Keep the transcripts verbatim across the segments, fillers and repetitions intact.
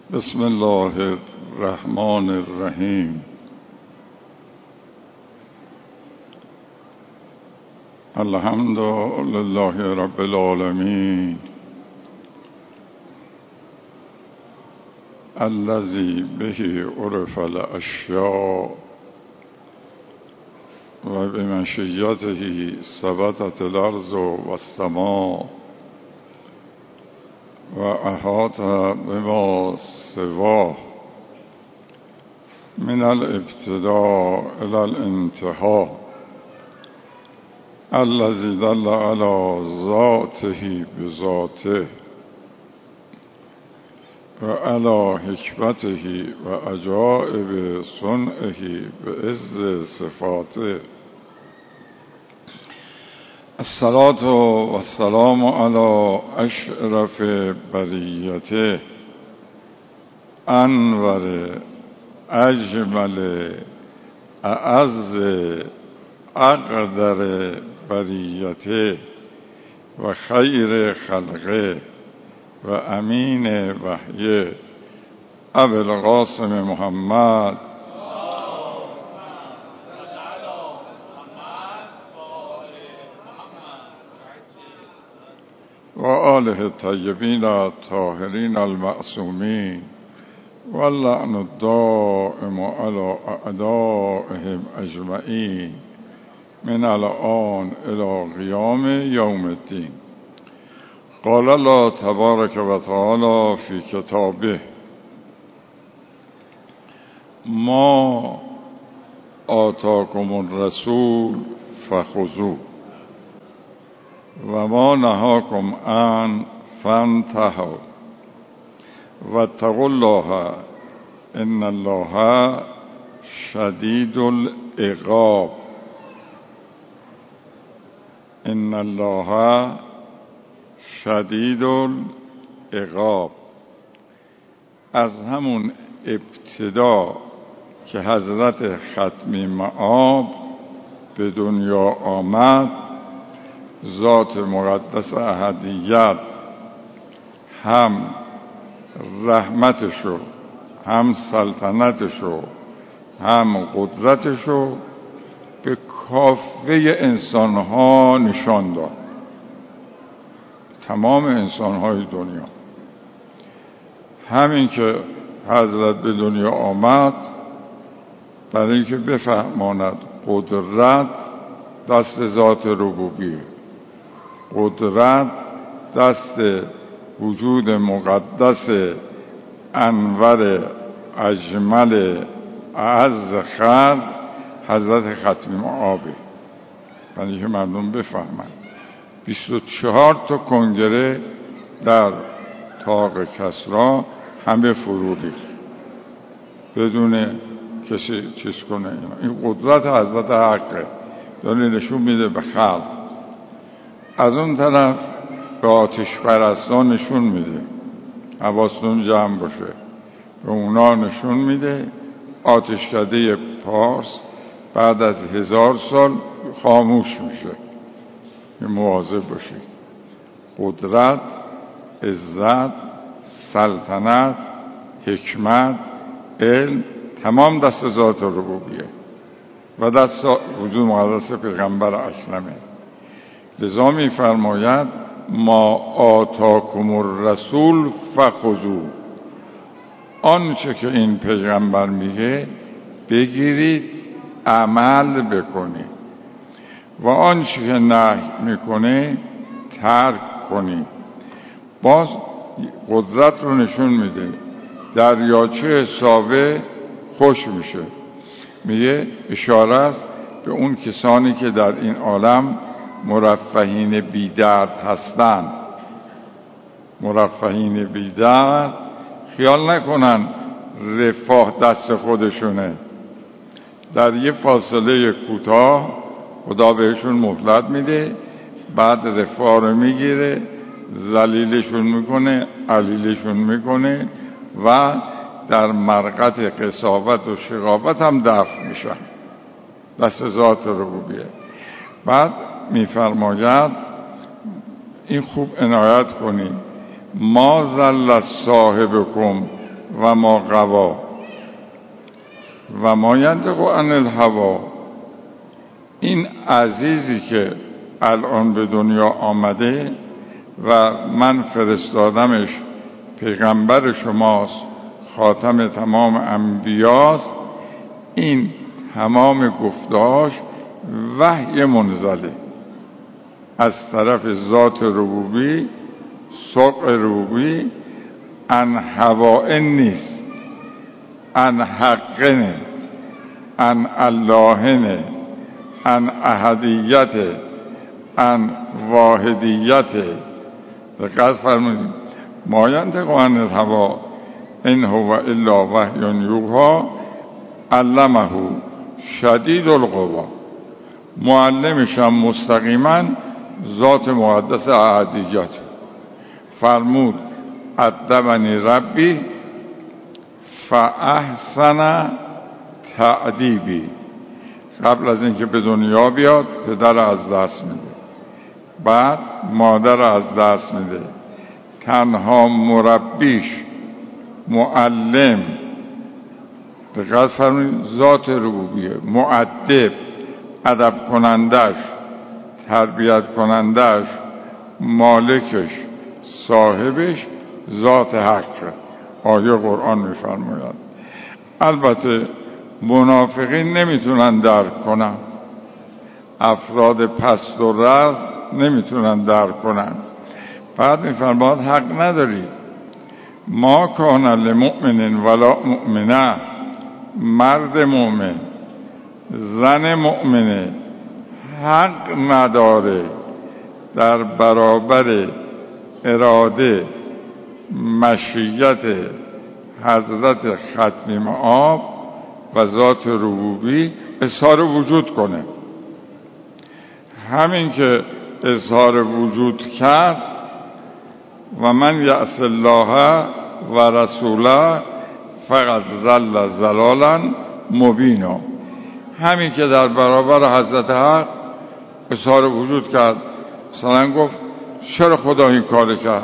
بسم الله الرحمن الرحیم. الحمد لله رب العالمین الذی به عرف الاشیاء و بمشیته ثبتت الارض و السماء و احاط بما سواه من الابتداء الى الانتهاء الذي دل على ذاته بذاته و على حکمته و عجائب صنعه بعز صفاته. الصلاة والسلام على اشرف بریته انور اجمل اعز اقدر بریته و خیر خلقه و امین وحیه ابی القاسم محمد و آله الطیبین الطاهرین المعصومین واللعن الدائم على اعدائهم اجمعین من الآن الى قیام یوم الدین. قال الله تبارک و تعالی فی کتابه: ما آتاکم الرسول فخذوه و ما نهاکم عنه فانتهوا واتقوا الله ان الله شدید العقاب. ان الله شدید العقاب. از همون ابتدا که حضرت ختمی مآب به دنیا آمد، ذات مقدس احدیت هم رحمتشو، هم سلطنتشو، هم قدرتشو به کافه انسانها نشان داد، تمام انسانهای دنیا. همین که حضرت به دنیا آمد برای اینکه بفهماند قدرت دست ذات ربوبیه، قدرت دست وجود مقدس انور اجمل اعز خلق حضرت ختمی مآبه، برای اینکه مردم بفهمند. بیست و چهار تا کنگره در طاق کسری همه فرو ریخت بدون کسی چیز کنه. این قدرت حضرت حقه، داره نشون میده به خلق. از اون طرف به آتش پرستان نشون میده، حواستون جمع باشه، به اونا نشون میده آتشکده پارس بعد از هزار سال خاموش میشه. مواظب باشید. قدرت، عزت، سلطنت، حکمت، علم تمام دست ذات ربوبیه و دست وجود مقدس پیغمبر اکرمه. لذا می فرماید ما آتاکم الرسول فخذوه. آنچه که این پیغمبر میگه بگیرید، عمل بکنید، و آنچه که نهی میکنه ترک کنید. باز قدرت رو نشون میده. دریاچه ساوه خوش میشه، میگه اشاره است به اون کسانی که در این عالم مرفهین بی‌درد هستند. مرفهین بی‌درد خیال نکنن رفاه دست خودشونه. در یه فاصله کوتاه خدا بهشون مهلت میده، بعد رفاه رو میگیره، ذلیلشون میکنه، علیلشون میکنه و در مرقت قساوت و شقاوت هم دفع میشن. دست ذات ربوبیه. بعد میفرماید این خوب عنایت کنید: ما ذل صاحبکم و ما غوا و ما ینطق عن الهوی. این عزیزی که الان به دنیا آمده و من فرستادمش پیغمبر شماست، خاتم تمام انبیاست، این تمام گفتهاش وحی منزله از طرف ذات ربوبی، صدق ربوبی، ان هوائن نیست، ان حقنه، ان اللهنه، ان احدیت، ان واحدیت. دقت فرمایید، ما ینطق عن الهوی ان هو الا وحی یوحی علمه شدید القوا. معلمش هم مستقیما ذات مقدس احدیت. فرمود ادبنی ربی فاحسن تأدیبی. قبل از اینکه به دنیا بیاد پدر از دست میده، بعد مادر از دست میده، تنها مربیش، معلم، دقت فرمایید، ذات ربوبیه، مؤدب، ادب کنندش، تربیت کنندش، مالکش، صاحبش ذات حق. آیه قرآن میفرماید. البته منافقین نمیتونن درک کنن، افراد پست و رز نمیتونن درک کنن. بعد میفرماید حق نداری. ما کان لمؤمن ولا مؤمنه، مرد مؤمن، زن مؤمنه حق نداره در برابر اراده مشیت حضرت ختمی مآب و ذات ربوبی اظهار وجود کنه. همین که اظهار وجود کرد، و من یعص الله و رسوله فقط ضل ضلالا مبینا. همین که در برابر حضرت حق اظهار وجود کرد، مثلا گفت چرا خدا این کار کرد،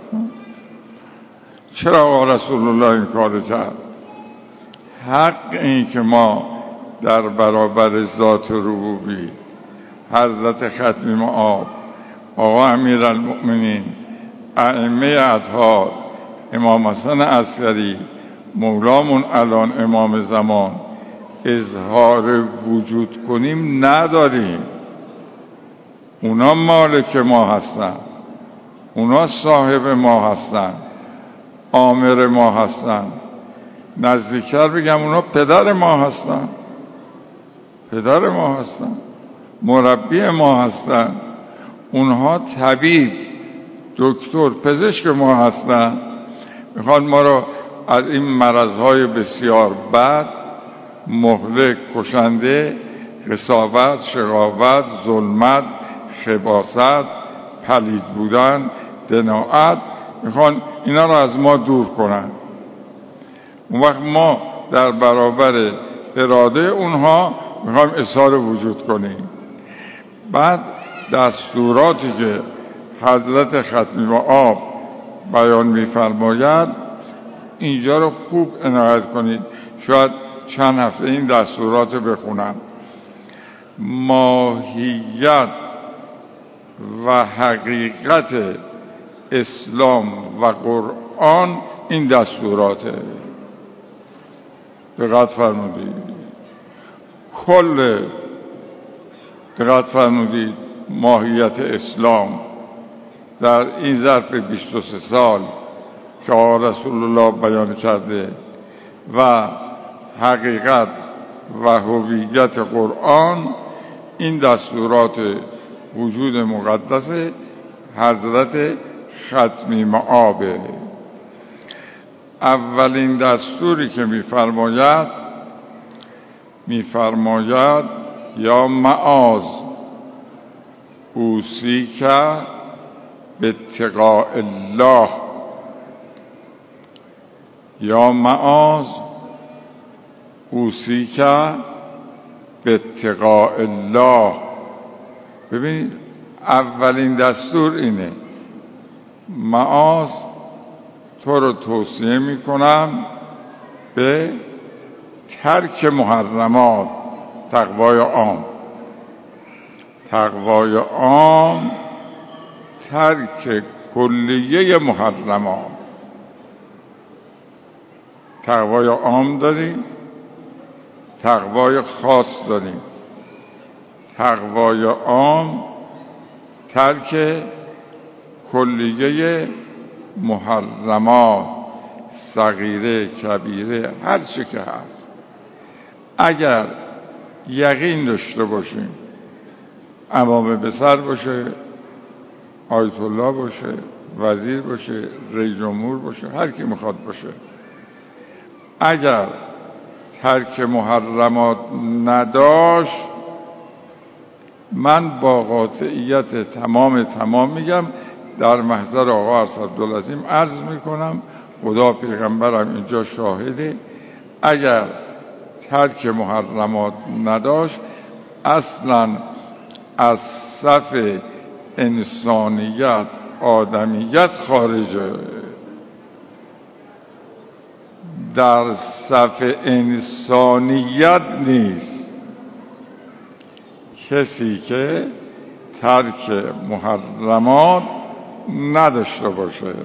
چرا آقا رسول الله این کار کرد. حق این که ما در برابر ذات ربوبی، حضرت ختمی مآب، آقا امیرالمؤمنین، ائمه اطهار، امام حسن عسکری، مولامون الان امام زمان، اظهار وجود کنیم نداریم. اونا مالک ما هستن، اونا صاحب ما هستن، آمر ما هستن. نزدیکتر بگم اونا پدر ما هستن، پدر ما هستن، مربی ما هستن. اونها طبیب، دکتر، پزشک ما هستن. میخوان ما رو از این مرضهای بسیار بد، مهلک، کشنده، قساوت، شقاوت، ظلمت، خباثت، پلید بودن، دناعت، میخوان اینا رو از ما دور کنن. اون وقت ما در برابر اراده اونها میخوایم اظهار وجود کنیم. بعد دستوراتی که حضرت ختمی مآب بیان میفرماید، اینجا رو خوب عنایت کنید. شاید چند هفته این دستورات رو بخونم. ماهیت و حقیقت اسلام و قرآن این دستوراته. دقت فرمودید، کل دقت فرمودید ماهیت اسلام در این ظرف بیست و سه سال که آقا رسول الله بیان کرده و حقیقت و هویت قرآن، این دستورات وجود مقدس حضرت ختمی مآبه. اولین دستوری که میفرماید میفرماید یا معاذ اوصیک باتقاء الله، یا معاذ اوصیک باتقاء الله. ببینید اولین دستور اینه، معاذ تو رو توصیه میکنم به ترک محرمات، تقوای عام. تقوای عام ترک کلیه محرمات. تقوای عام داریم، تقوای خاص داریم. تقوای عام ترک کلیه محرمات، صغیره کبیره هر چی که هست. اگر یقین داشته باشیم امام بسر باشه، آیت الله باشه، وزیر باشه، رئیس جمهور باشه، هر کی میخواد باشه، اگر ترک محرمات نداشت، من با قاطعیت تمام تمام میگم، در محضر آقا اسدالعظیم عرض میکنم، خدا پیغمبرم اینجا شاهده، اگر ترک محرمات نداشت اصلا از صف انسانیت، آدمیت خارجه. در صف انسانیت نیست کسی که ترک محرمات نداشته باشه.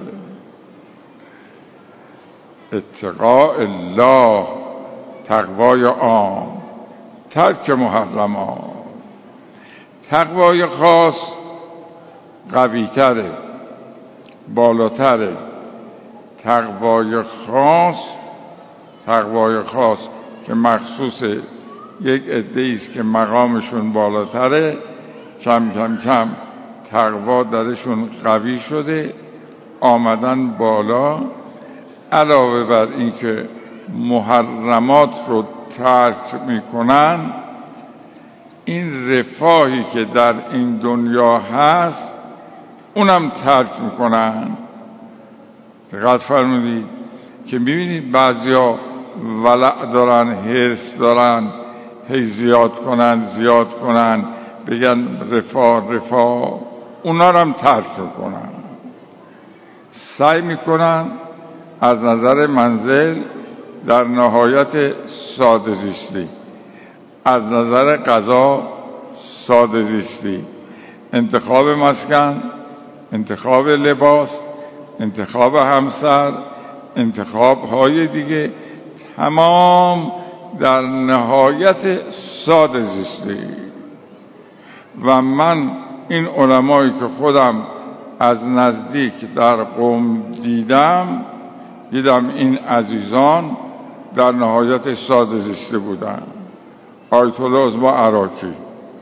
اتقاء الله، تقوای عام، ترک محرمات. تقوای خاص قوی تره، بالاتره. تقوای خاص تقوای خاص که مخصوص یک عده‌ای است که مقامشون بالاتره، کم کم کم تقوا درشون قوی شده، آمدن بالا. علاوه بر این که محرمات رو ترک میکنن، این رفاهی که در این دنیا هست اونم ترک میکنن. دقت فرمودید که میبینید بعضیا ولع دارن، حرص دارن، هی زیاد کنن زیاد کنن، بگن رفاه رفاه، اونا رو هم ترک میکنن. سعی میکنن از نظر منزل در نهایت ساده زیستی، از نظر غذا ساده زیستی، انتخاب مسکن، انتخاب لباس، انتخاب همسر، انتخاب های دیگه، تمام در نهایت ساده زیستی. و من این علمایی که خودم از نزدیک در قم دیدم دیدم این عزیزان در نهایت ساده زیسته بودن. آیت الله عظما عراقی،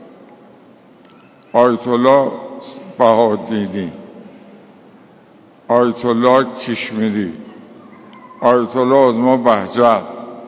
آیت الله بهادینی، آیت الله کشمیری، آیت الله عظما بهجت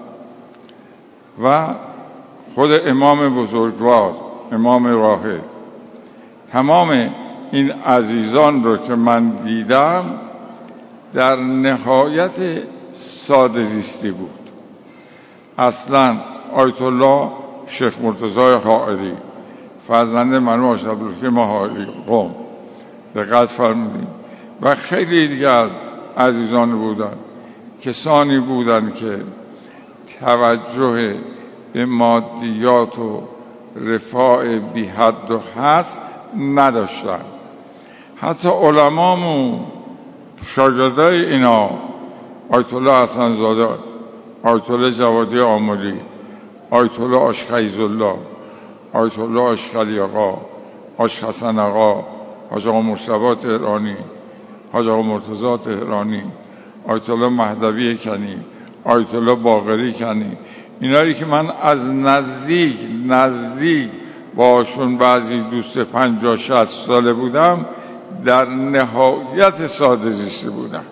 و خود امام بزرگوار، امام راهب، تمام این عزیزان رو که من دیدم در نهایت ساده زیستی بود. اصلا آیت الله شیخ مرتضی حائری، فرزند مرحوم حاج عبدالحکیم حائری قم، دقت فرمودید، و خیلی دیگه از عزیزان بودن، کسانی بودن که توجه به مادیات و رفاه بی حد و حد نداشتن. حتی علمامون شاگردای اینا، آیت الله حسن زاده، آیت الله جوادی آملی، آیت الله عاشق عیزالله، آیت الله عاشق علی آقا، عاشق حسن آقا، حاج آقا مصطفی تهرانی، حاج آقا مرتضی تهرانی، آیت الله مهدوی کنی، آیت الله باقری کنی، اینایی که من از نزدیک نزدیک باشون بعضی دوست پنجاه شصت ساله بودم، در نهایت ساده زیسته بودم.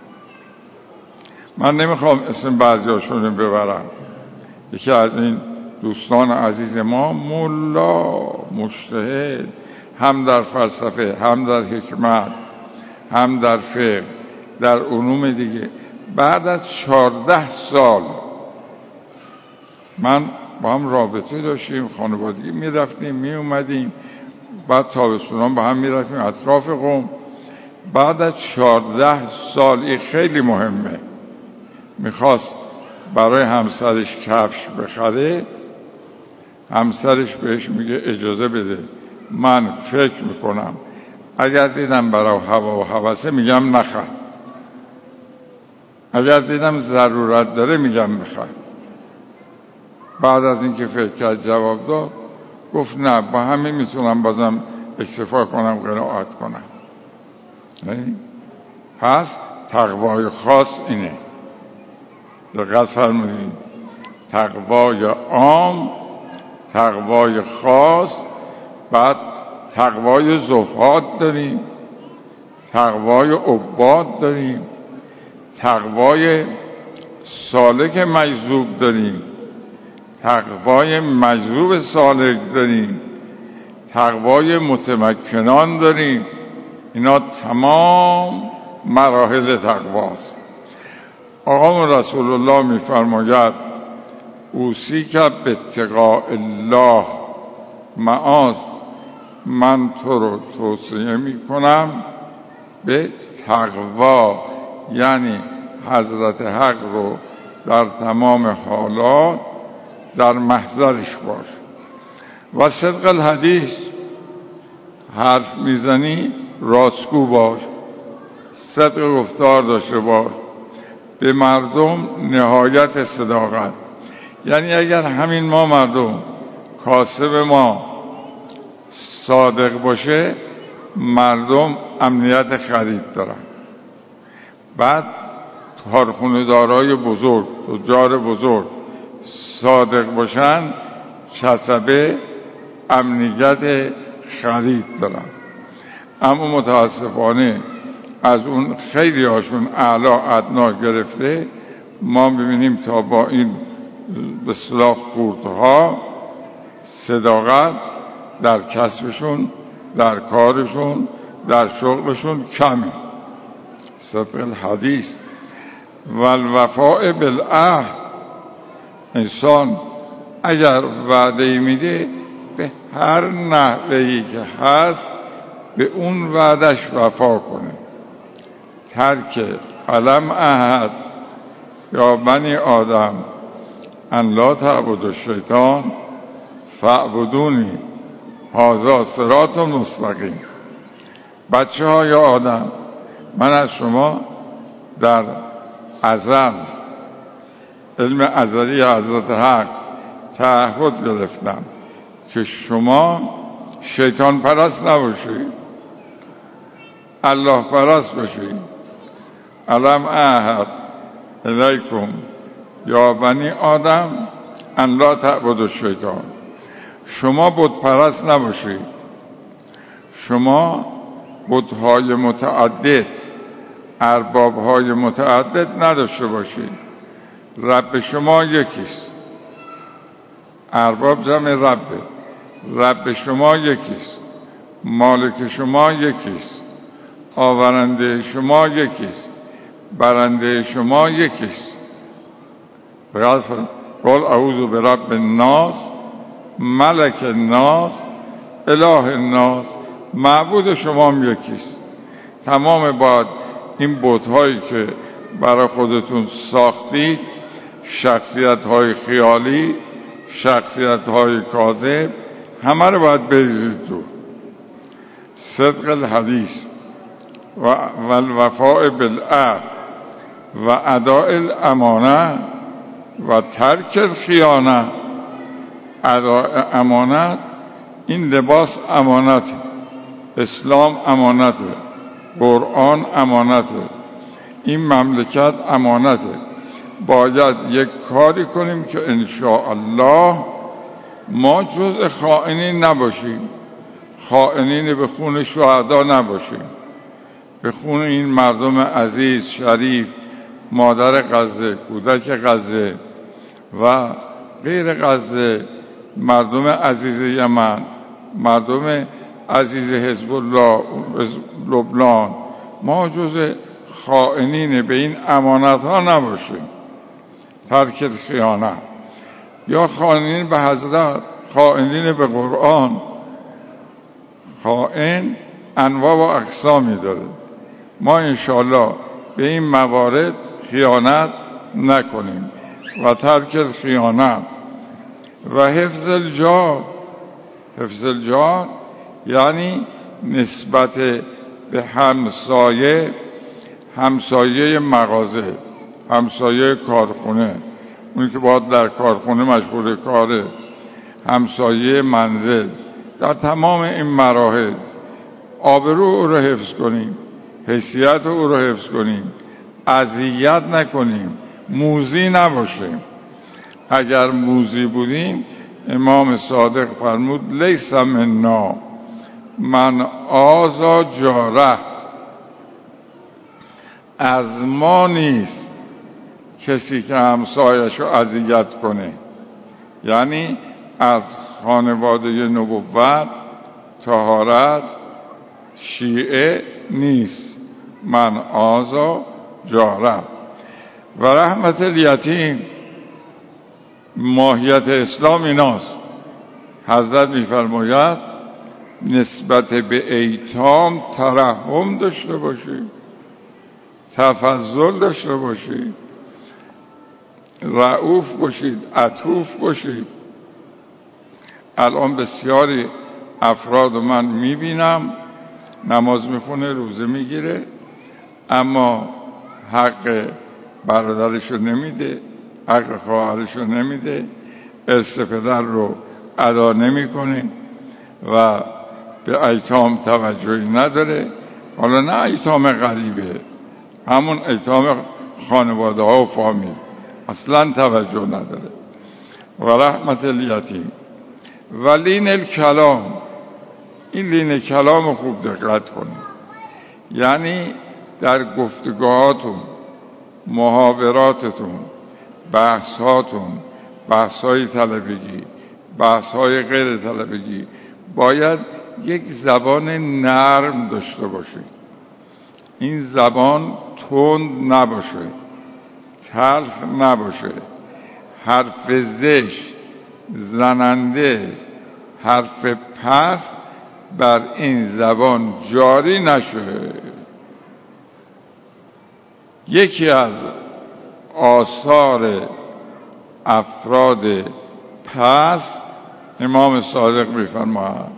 من نمیخوام اسم بعضی هاشون ببرم. یکی از این دوستان عزیز ما ملا مجتهد، هم در فلسفه، هم در حکمت، هم در فقه، در علوم دیگه، بعد از چهارده سال من با هم رابطه داشتیم، خانوادگی می رفتیم می اومدیم، بعد تابستونان با هم می رفتیم اطراف قم. بعد از چهارده سال، این خیلی مهمه، میخواست برای همسرش کفش بخره، همسرش بهش میگه اجازه بده من فکر میکنم، اگر دیدم برای هوا و هوسه میگم نخر، اگر دیدم ضرورت داره میگم بخر. بعد از اینکه فکر کرد جواب داد، گفت نه با همین میتونم بازم اکتفا کنم، قناعت کنم. پس تقوای خاص اینه، دقت فرمودید، تقوای عام، تقوای خاص، بعد تقوای زهاد داریم، تقوای عباد داریم، تقوای سالک مجذوب داریم، تقوای مجذوب سالک داریم، تقوای متمکنان داریم. اینا تمام مراحل تقواست. آقا رسول الله میفرماید اوصیک باتقاء الله، معاذ من تو رو توصیه میکنم به تقوا، یعنی حضرت حق رو در تمام حالات در محضرش باش. و صدق الحدیث، حرف میزنی راستگو باش، صدق گفتار داشته باش، به مردم نهایت صداقت. یعنی اگر همین ما مردم کاسب ما صادق باشه، مردم امنیت خرید دارن. بعد کارخونه‌دارای بزرگ، تجار بزرگ صادق باشن، کسبه امنیت خرید دارن. اما متاسفانه از اون خیلی هاشون اعلا ادنا گرفته، ما ببینیم تا با این به اصطلاح خوردها صداقت در کسبشون، در کارشون، در شغلشون کمی. صدق الحدیث و الوفاء بالعهد، انسان اگر وعده میده به هر نحوهی که هست به اون وعدش وفا کنه. ترک علم عهد یا بنی آدم ان لا تعبدوا الشیطان فاعبدونی هذا صراط مستقیم. بچه های آدم، من از شما در ازل، علم ازلی حضرت حق تعهد گرفتم که شما شیطان پرست نباشید، الله پرست باشید. علم اعهد الیکم یا بنی آدم ان لا تعبدوا الشیطان، شما بت پرست نباشید، شما بت‌های متعدد، ارباب‌های متعدد نداشته باشید. رب شما یکیست، ارباب جمع ربه، رب شما یکیست، مالک شما یکیست، آورنده شما یکیست، برنده شما یکیست. قل اعوذ برب الناس ملک الناس اله الناس، معبود شما هم یکیست. تمام باید این بت‌هایی که برای خودتون ساختید، شخصیت‌های خیالی، شخصیت‌های کاذب، همه رو باید بریزید دور. صدق الحدیث و الوفاء بالعهد و اداء الامانه و ترک الخیانه. اداء امانت، این لباس امانته، اسلام امانته، قرآن امانته، این مملکت امانته. باید یک کاری کنیم که انشاءالله ما جزء خائنین نباشیم، خائنین به خون شهدا نباشیم، به خون این مردم عزیز شریف، مادر غزه، کودک غزه و غیر غزه، مردم عزیز یمن، مردم عزیز حزب الله لبنان، ما جز خائنین به این امانت ها نباشیم. ترک خیانت یا خائنین به حضرت، خائنین به قرآن. خائن انواع و اقسامی داره. ما انشاءالله به این موارد خیانت نکنیم. و ترک الخیانت و حفظ الجار. حفظ الجار یعنی نسبت به همسایه، همسایه مغازه، همسایه کارخونه، اونی که باید در کارخونه مشغول کاره، همسایه منزل، در تمام این مراحل آبرو او رو حفظ کنیم، حیثیت او رو حفظ کنیم، اذیت نکنیم، موذی نباشیم. اگر موذی بودیم امام صادق فرمود لیس منا من آذی جاره، از ما نیست کسی که همسایش رو اذیت کنه. یعنی از خانواده نبوت، طهارت، شیعه نیست. من آذی جاره. و رحمت الیتیم، ماهیت اسلام ایناست. حضرت میفرماید نسبت به ایتام ترحم داشته باشید، تفضل داشته باشید، رؤوف باشید، عطوف باشید. الان بسیاری افراد من میبینم نماز میخونه، روزه میگیره، اما حق برادرشو نمیده، حق خواهرشو نمیده، ارث پدر رو ادا نمیکنه و به ایتام توجهی نداره. حالا نه ایتام غریبه، همون ایتام خانواده ها و فامیل، اصلا توجه نداره. و رحمت الیتیم و لین الکلام. این لین کلام خوب دقت کنید، یعنی در گفتگوهاتون، محاوراتتون، بحثاتون، بحثهای طلبگی، بحثهای غیر طلبگی، باید یک زبان نرم داشته باشید. این زبان تند نباشه، تلخ نباشه، حرف زشت، زننده، حرف پست بر این زبان جاری نشه. یکی از آثار افراد پست امام صادق می‌فرماید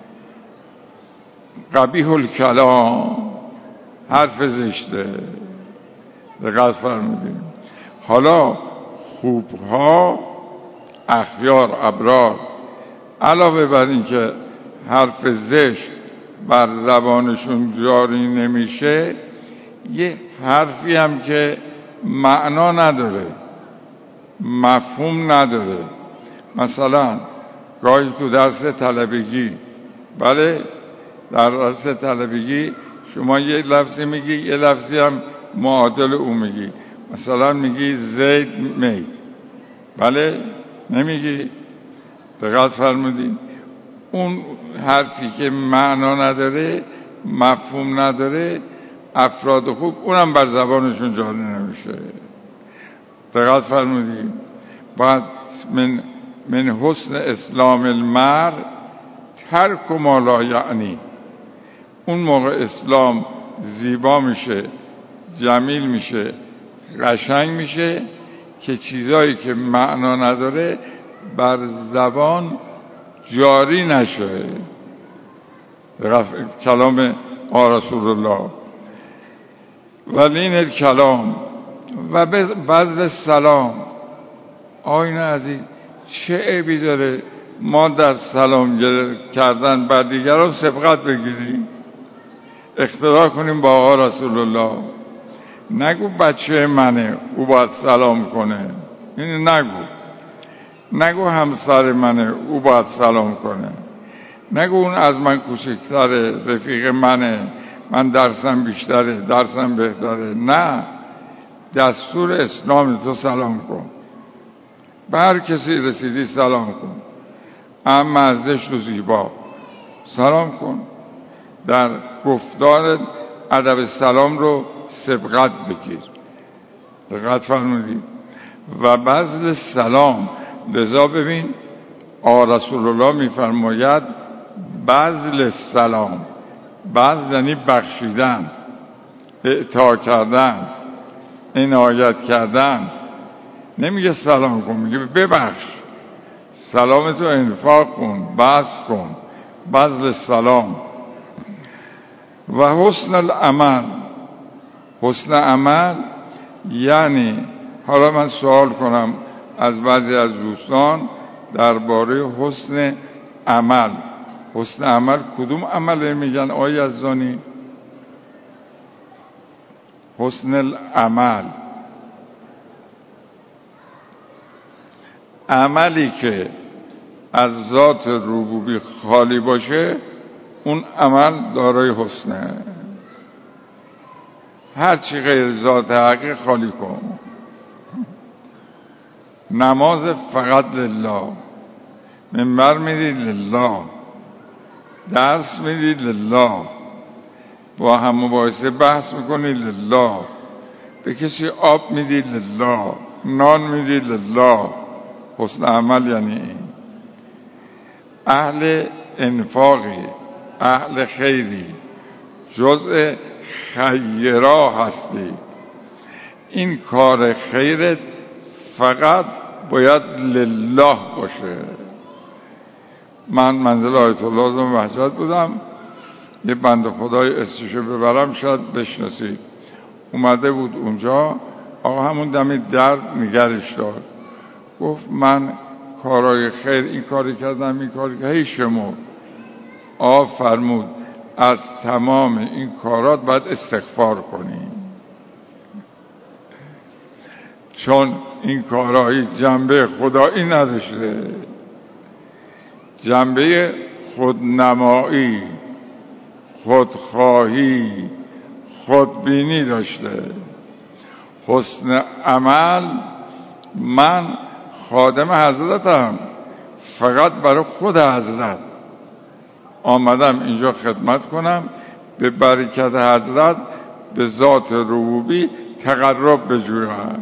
قبیح الکلام، حرف زشته. دقت فرمودید. حالا خوبها، اخیار، ابرار، علاوه بر این که حرف زشت بر زبانشون جاری نمیشه، یه حرفی هم که معنا نداره، مفهوم نداره. مثلا گاهی تو درس طلبگی، بله در درس طلبگی شما یه لفظی میگی، یه لفظی هم معادل او میگی. مثلا میگی زید می، بله نمیگی؟ دقت فرمودین؟ اون حرفی که معنا نداره، مفهوم نداره، افراد خوب اونم بر زبانشون جاری نمیشه. دقت فرمودین؟ بعد من من حسن اسلام المرء ترک ما لا یعنی. اون موقع اسلام زیبا میشه، جمیل میشه، قشنگ میشه که چیزایی که معنا نداره بر زبان جاری نشه. کلام رسول الله. ولین الکلام و بذل سلام. آیین عزیز، چه عیبی داره ما در سلام کردن بر دیگران سبقت بگیریم، اقتدا کنیم با آقا رسول الله؟ نگو بچه منه او باید سلام کنه، اینو نگو. نگو همسر منه او باید سلام کنه. نگو اون از من کوچکتره، رفیق منه، من درسم بیشتره، درسم بهتره. نه، دستور اسلام تو سلام کن، به هر کسی رسیدی سلام کن، اما زشت و زیبا سلام کن. در گفتار ادب سلام رو سبقت بگیر. دقت فرمودید؟ و بذل سلام. لذا ببین آقا رسول الله میفرماید بذل سلام. بذل یعنی بخشیدن، اعطا کردن، عنایت کردن. نمیگه سلام کن، میگه ببخش، سلامتو انفاق کن، بذل کن، بذل سلام. و حسن العمل، حسن عمل یعنی، حالا من سوال کنم از بعضی از دوستان درباره حسن عمل. حسن عمل کدوم عمله میگن آقای یزدانی؟ حسن العمل عملی که از ذات ربوبی خالی باشه، اون عمل دارای حسنه. هر چی غیر ذات حقی خالی کن. نماز فقط لله، منبر میدی لله، درس میدی لله، با هم مباحثه بحث میکنی لله، به کسی آب میدی لله، نان میدی لله. حسن عمل یعنی این. اهل انفاقی، اهل خیری، جزء خیرا هستی. این کار خیرت فقط باید لله باشه. من منزل آیت الله اعظم وحدت بودم، یه بنده خدای استشو ببرم شاید بشناسید، اومده بود اونجا، آقا همون دمی در نگرش داد، گفت من کارهای خیر این کاری کردم این کاری کردم، هی شما آقا فرمود از تمام این کارات باید استغفار کنی، چون این کارهای جنبه خدایی نداشته، جنبه خودنمایی، خودخواهی، خودبینی داشته. حسن عمل، من خادم حضرتم، فقط برای خود حضرت آمدم اینجا خدمت کنم، به برکت حضرت به ذات ربوبی تقرب بجویم.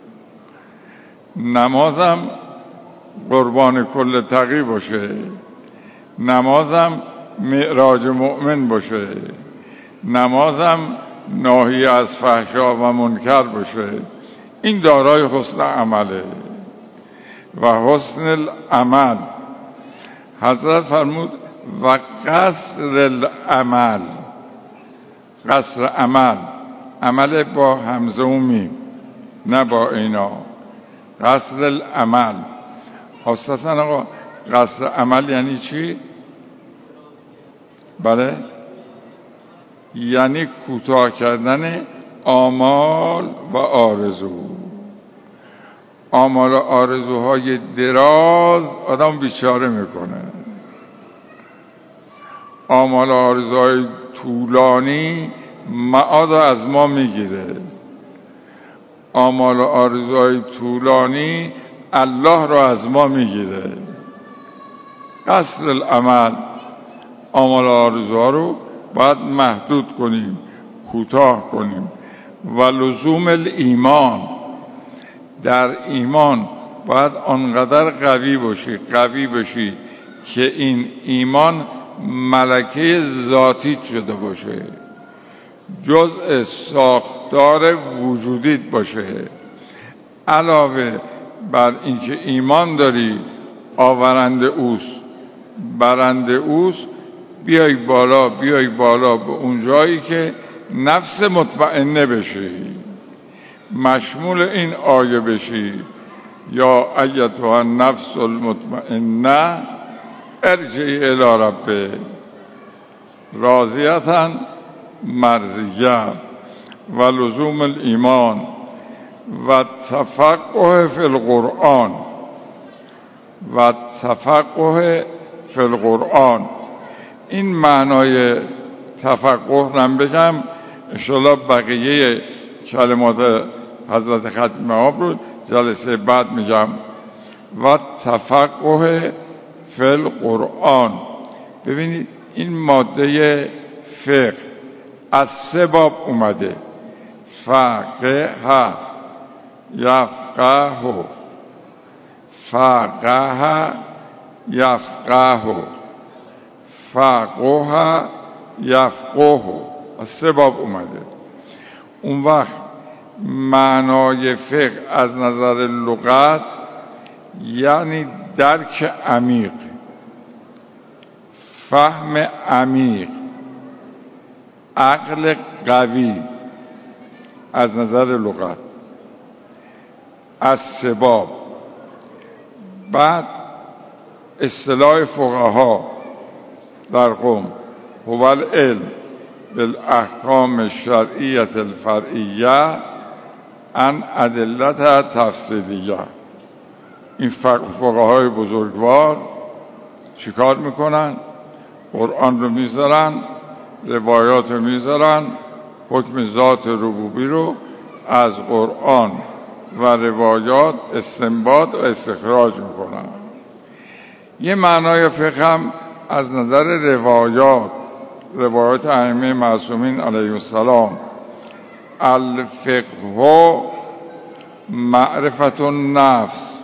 نمازم قربان کل تقی باشه، نمازم معراج مؤمن باشه، نمازم ناهی از فحشا و منکر باشه. این دارای حسن عمله. و حسن العمل، حضرت فرمود و قصر العمل، قصر عمل، عمل با همزه و میم نه با اینا، قصر العمل. خاصتا آقا قصر عمل یعنی چی؟ بله، یعنی کوتاه کردن آمال و آرزو. آمال و آرزوهای دراز آدم بیچاره میکنه، آمال و آرزوهای طولانی معاد از ما میگیره. آمال و آرزوهای طولانی الله را از ما میگیره. قصر العمل، آمال و آرزوها رو باید محدود کنیم، کوتاه کنیم. و لزوم الایمان، در ایمان باید آنقدر قوی باشی قوی باشی که این ایمان ملکه ذاتی شده باشه، جزء ساختار وجودیت باشه. علاوه بر اینکه ایمان داری آورنده اوست برنده اوست، بیای بالا بیای بالا به اون جایی که نفس مطمئنه بشی، مشمول این آیه بشی یا ایتها النفس المطمئنه ارجعی الی ربک راضیة مرضیه. و لزوم الایمان و تفقه فی القرآن، و تفقه فی القرآن. این معنای تفقه نم بگم، انشاءالله بقیه کلمات حضرت ختم آب رو جلسه بعد میگم. و تفقه فی القرآن. ببینید این ماده فقه از سه باب اومده: فقه، یفقه، فقه، یفقه، فقه، یفقه، از سه باب اومده. اون وقت معنای فقه از نظر لغت یعنی درک عمیق، فهم عمیق، عقل قوی از نظر لغت. از سباب بعد اصطلاح فقها در قم هو العلم بالاحکام الشرعیه الفرعیه عن ادلتها تفصیلیه. این فقهای بزرگوار چیکار میکنن؟ قرآن رو میذارن، روایات رو میذارن، حکم ذات ربوبی رو از قرآن و روایات استنباط و استخراج میکنن. یه معنای فقه هم از نظر روایات، روایات ائمه معصومین علیهم السلام، الفقه معرفت النفس،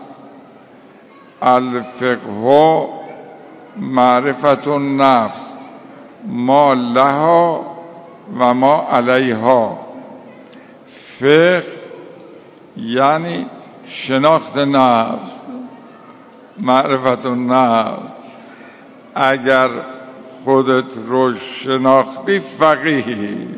الفقه معرفت النفس ما لها و ما علیها. فقه یعنی شناخت نفس، معرفت النفس. اگر خودت رو شناختی فقیهی،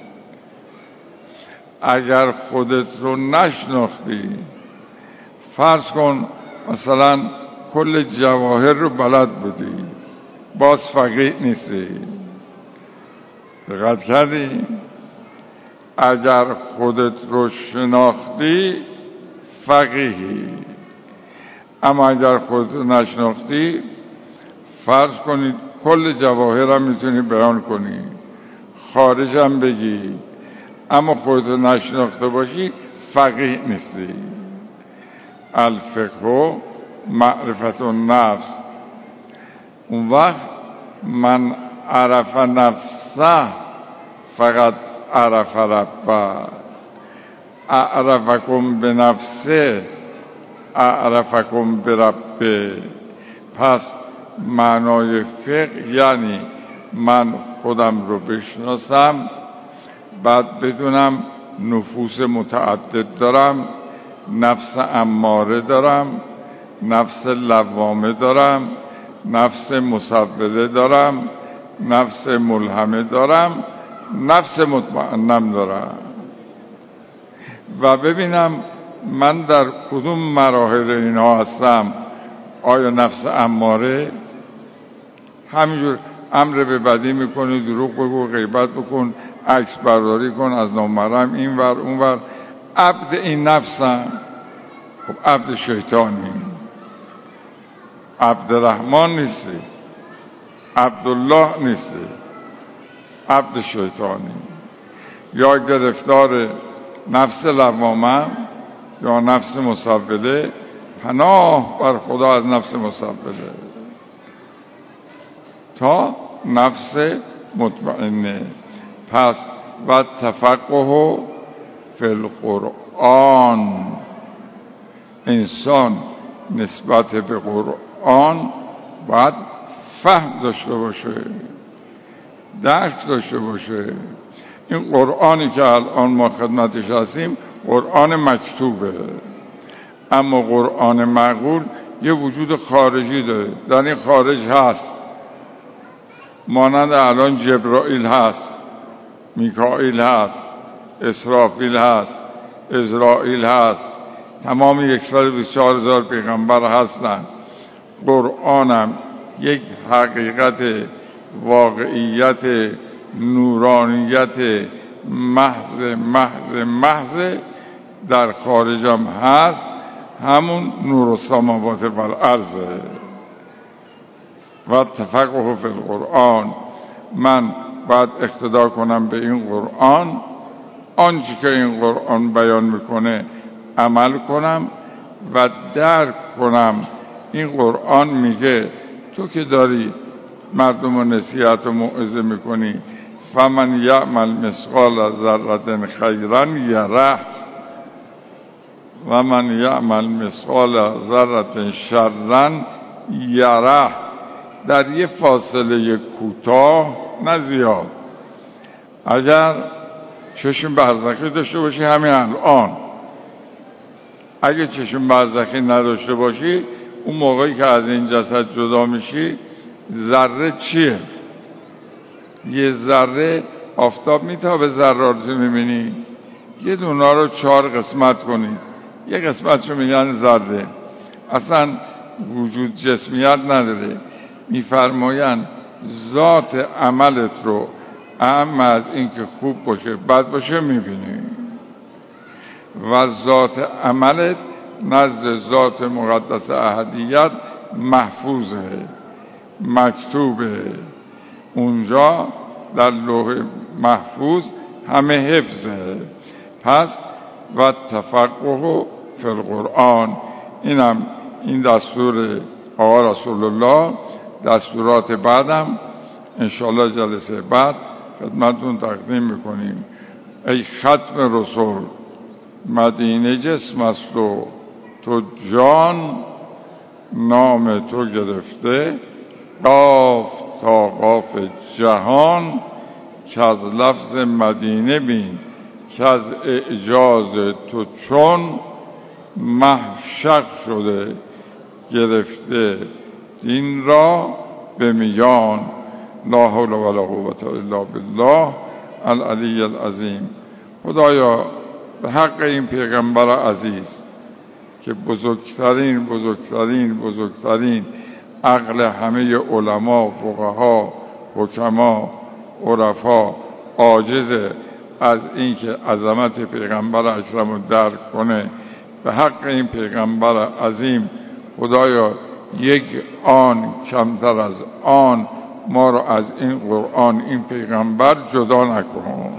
اگر خودت رو نشناختی، فرض کن مثلا کل جواهر رو بلد بودی، باز فقیه نیستی. دقت کردی؟ اگر خودت رو شناختی فقیهی، اما اگر خودت رو نشناختی، فرض کنید کل جواهر هم میتونی بیان کنی، خارج هم بگی، اما خودت رو نشناخته باشی فقیه نیستی. الفقه معرفت النفس. اون وقت من عرف نفسه فقط عرف ربه. اعرفکم به نفسه اعرفکم به ربه. پس معنای فقه یعنی من خودم رو بشناسم، بعد بدونم نفوس متعدد دارم، نفس اماره دارم، نفس لوامه دارم، نفس مسوله دارم، نفس ملهمه دارم، نفس مطمئنم دارم، و ببینم من در کدوم مراحل اینها هستم. آیا نفس اماره همینجور امر به بدی میکنی، دروغ بگو، غیبت بکن، عکس برداری کن از نامحرم، این ور اون ور، عبد این نفسم؟ خب عبد شیطانی، عبد رحمان نیستی، عبدالله نیستی، عبد شیطانی. یا گرفتار نفس لوامه یا نفس مسوله، پناه بر خدا از نفس مسوله تا نفس مطمئنه. پس و تفقه فی القرآن، انسان نسبت به قرآن باید فهم داشته باشه، درک داشته باشه. این قرآنی که الان ما خدمتش هستیم قرآن مکتوبه، اما قرآن معقول یه وجود خارجی داره، در این خارج هست، مانند الان جبرائیل هست، میکائیل هست، اسرافیل هست، ازرائیل هست، تمام یکصد و بیست و چهار هزار پیغمبر هستند. قرآنم یک حقیقت، واقعیت، نورانیت محض محض محض در خارجم هست، همون نور السماوات و الارض. و تفقه فی القرآن، من باید اقتدا کنم به این قرآن، آنچه که این قرآن بیان میکنه عمل کنم و درک کنم. این قرآن میگه تو که داری مردم و نصیحت و موعظه میکنی، فمن یعمل مثقال ذره خیرا یره و من یعمل مثقال ذره شرا یره. در یه فاصله کوتاه، نه زیاد، اگر چشم برزخی داشته باشی همین الان. اگه چشم برزخی نداشته باشی اون موقعی که از این جسد جدا میشی ذره چیه؟ یه ذره آفتاب میتابه ذرات رو میبینی، یه دونا رو چهار قسمت کنی، یه قسمت رو میگن ذره. اصلا وجود جسمیت نداره. میفرماین ذات عملت رو اهم از این که خوب باشه بد باشه میبینی و ذات عملت نزد ذات مقدس احدیت محفوظه، مکتوبه اونجا در لوح محفوظ، همه حفظه. پس و تفقه فی القرآن، اینم این دستور آقا رسول الله. دستورات بعدم انشاءالله جلسه بعد خدمتون تقدیم میکنیم. ای ختم رسول، مدینه جسم است و تو جان، نام تو گرفته قاف تا قاف جهان، که از لفظ مدینه بین که از اعجاز تو چون محشق شده گرفته دین را به میان. لا حول ولا قوة الا بالله العلی العظیم. خدایا به حق این پیغمبر عزیز که بزرگترین بزرگترین بزرگترین عقل همه علما، فقها، حکما، عرفا عاجز از این که عظمت پیغمبر اکرم رو درک کنه، به حق این پیغمبر عظیم خدایا یک آن کمتر از آن ما رو از این قرآن، این پیغمبر جدا نکن.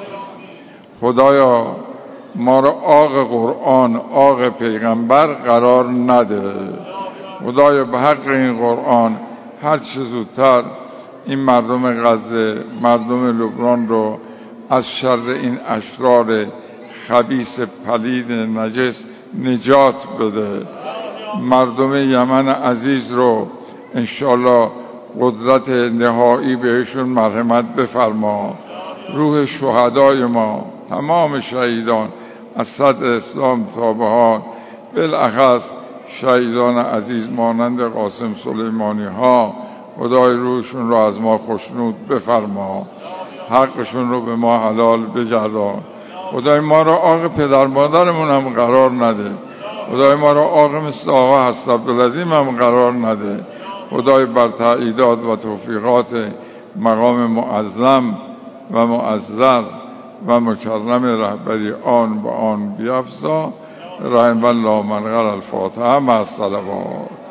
خدایا ما رو آق قرآن، آق پیغمبر قرار نده. خدایا به حق این قرآن هر چه زودتر این مردم غزه، مردم لبنان رو از شر این اشرار خبیث پلید نجس نجات بده. مردم یمن عزیز رو انشالله قدرت نهایی بهشون مرحمت بفرما. روح شهدای ما، تمام شهیدان از صدر اسلام تا بهار، بالاخص شهیدان عزیز مانند قاسم سلیمانی ها، خدای روحشون رو از ما خوشنود بفرما، حقشون رو به ما حلال بگردان. خدای ما را آق پدر مادرمون هم قرار نده. خدای ما را آق مثل آقا حضرت عبدالعظیم هم قرار نده. خدای بر تأییدات و توفیقات مقام معظم و معزز و مکرم رهبری آن با آن بیفزا. رحم الله من قرأ الفاتحه مع الصلوات.